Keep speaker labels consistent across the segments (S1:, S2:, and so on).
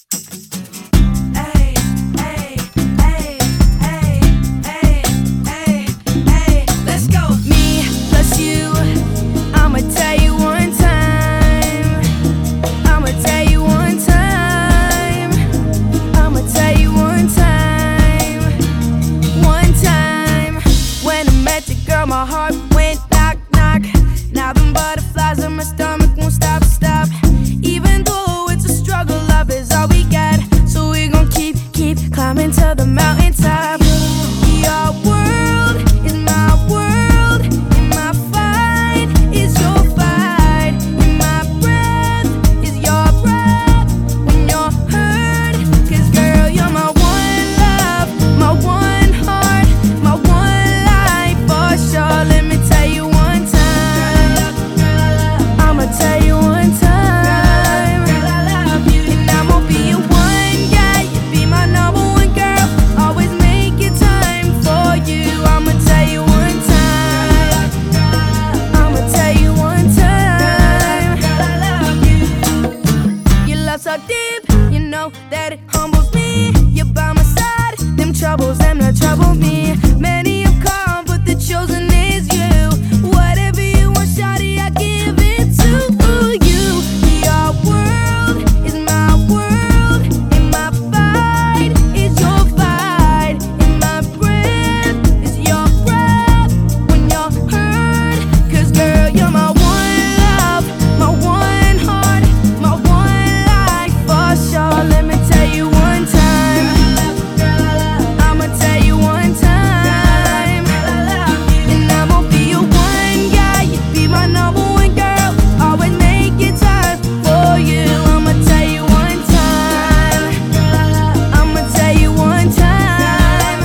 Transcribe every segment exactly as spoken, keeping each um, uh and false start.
S1: Ay, ay, ay, ay, ay, ay, ay. Let's go. Me plus you, I'ma tell you one time. I'ma tell you one time. I'ma tell you one time. One time when I met the girl, my heart went knock knock. Now them butterflies in my stomach won't stop stop. Even though it's a struggle, love is all we got. So we gon' keep keep climbing to the mountaintop. Your world is my world, and my fight is your fight, and my breath is your breath when you're hurt. 'Cause girl, you're my one love, my one heart, my one life for sure. Let me tell you one time, I'ma tell you one time, and I'm gonna be your one guy, you be my number one girl, always making time for you. I'ma tell you one time, I'ma tell you one time, your love so deep, you know that it humbles me. You're by my side, them troubles, them not trouble me. Many have come, but the chosen is you. Whatever you want, shawty, I give it to you. Your world is my world, and my fight is your fight, and my breath is your breath when you're hurt. 'Cause girl, you're my one love, my one heart, my one life for sure. Let me tell you one time, I'ma tell you one time, and I'm gonna be your one guy, you be my number one girl, always making time for you. I'ma tell you one time, I'ma tell you one time,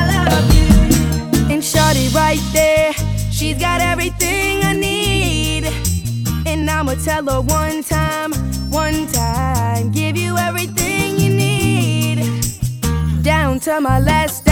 S1: and shorty right there, she's got everything I need. And I'ma tell her one time, one time, give you everything you need, down to my last